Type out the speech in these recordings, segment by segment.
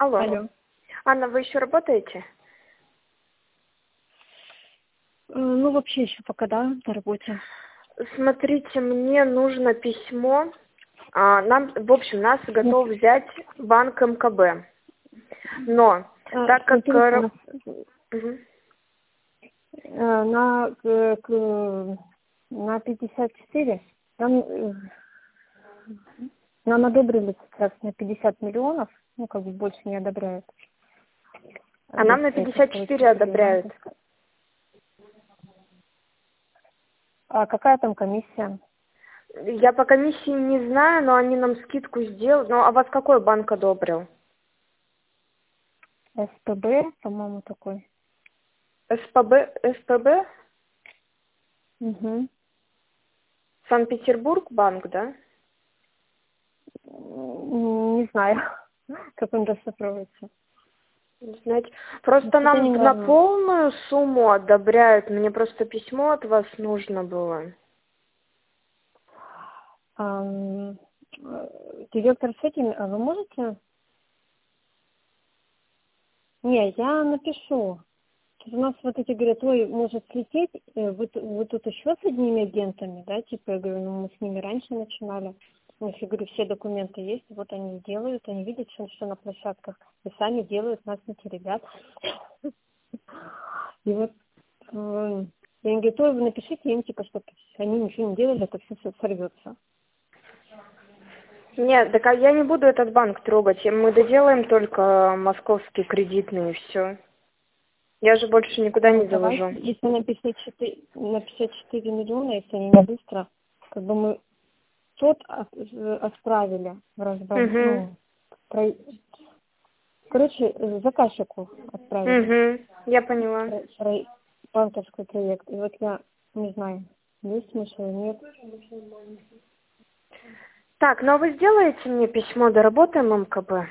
Алло. Алло. Анна, вы еще работаете? Ну, вообще еще пока, да, на работе. Смотрите, мне нужно письмо. Нас Ну, готов взять банк МКБ. Но, так как... смотрите, у нас Мгм. на 54 нам, нам одобрили сейчас на 50 миллионов, ну, как бы больше не одобряют. А нам на 54 одобряют. А какая там комиссия? Я по комиссии не знаю, но они нам скидку сделают. Ну, а вас какой банк одобрил? СПБ, по-моему, такой. СПБ? Угу. Санкт-Петербург банк, да? Не знаю, как он расшифровывается. Знаете, просто Это не нам на главное. полную сумму одобряют. Мне просто письмо от вас нужно было. Директор с этим, а вы можете? Не, я напишу. У нас вот эти говорят, ой, может слететь, вы тут еще с одними агентами, да, типа, я говорю, ну мы с ними раньше начинали. Я говорю, все документы есть, вот они делают, они видят, что на площадках, и сами делают, нас эти ребят. И вот, я им говорю, то вы напишите им, типа, что они ничего не делали, это все сорвется. Нет, так я не буду этот банк трогать. Мы доделаем только московский кредитный и все. Я же больше никуда Ну, не давайте, заложу. если на 54 миллиона, если они не быстро, как бы мы тот отправили в разбан, Угу. ну, короче, заказчику отправили Я поняла. банковский проект. И вот я не знаю, есть смысл или нет. Так, ну а вы сделаете мне письмо, доработаем МКБ?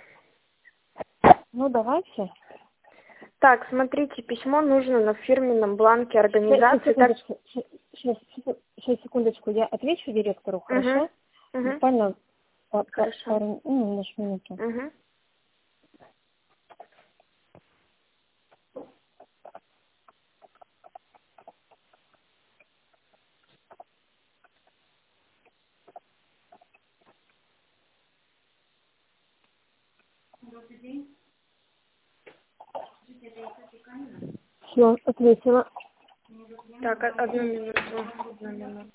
Ну, давайте. Так, смотрите, письмо нужно на фирменном бланке Сейчас, организации. Так... секундочку, сейчас, секундочку, я отвечу директору, Угу. хорошо? Угу. Буквально Хорошо. пару, может, минуту. Угу. Все, ответила. Так, одну минуту. Одну минуту.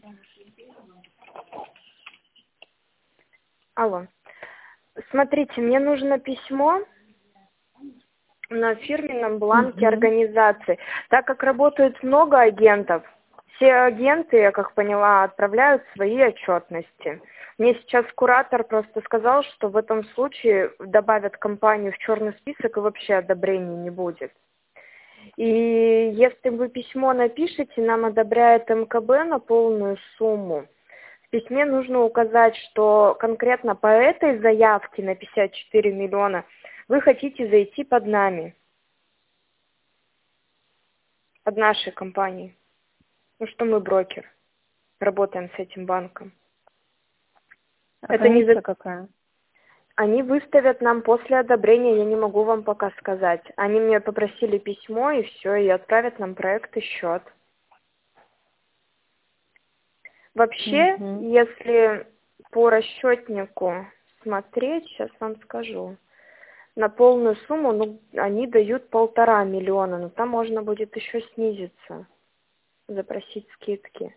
Алло. Смотрите, мне нужно письмо на фирменном бланке Угу. организации. Так как работает много агентов, все агенты, я как поняла, отправляют свои отчетности. Мне сейчас куратор просто сказал, что в этом случае добавят компанию в черный список и вообще одобрений не будет. И если вы письмо напишете, нам одобряет МКБ на полную сумму. В письме нужно указать, что конкретно по этой заявке на 54 миллиона вы хотите зайти под нами, под нашей компанией. Ну что мы брокер, работаем с этим банком. А Это не за... комиссия какая? Они выставят нам после одобрения, я не могу вам пока сказать. Они мне попросили письмо и все, и отправят нам проект и счет. Вообще, Угу. если по расчетнику смотреть, сейчас вам скажу, на полную сумму, ну, они дают 1,5 миллиона, но там можно будет еще снизиться, запросить скидки.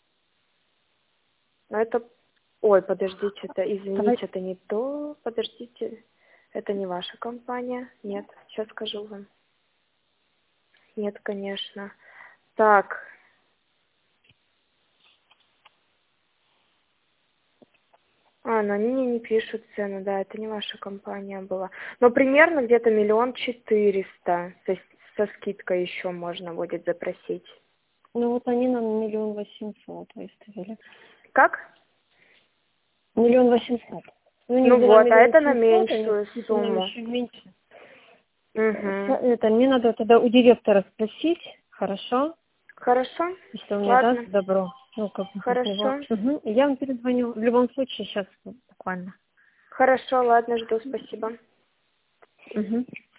Но это... Ой, подождите, Давай. извините, это не то, подождите, это не ваша компания, нет, сейчас скажу вам. Нет, конечно. Так, ну они мне не пишут цену, да, это не ваша компания была. Но примерно где-то 1 400 000, со скидкой еще можно будет запросить. Ну вот они нам 1 800 000 выставили. Как? 1 800 000. Ну, у них Ну было вот, а 1 это на 700 000, меньшую это нам сумму. еще меньше. Угу. Это мне надо тогда у директора спросить, хорошо? Хорошо? Если он мне даст Ладно. добро. Ну, как бы от него. Хорошо. Угу. Я вам перезвоню в любом случае сейчас буквально. Хорошо, ладно, жду, спасибо. Угу.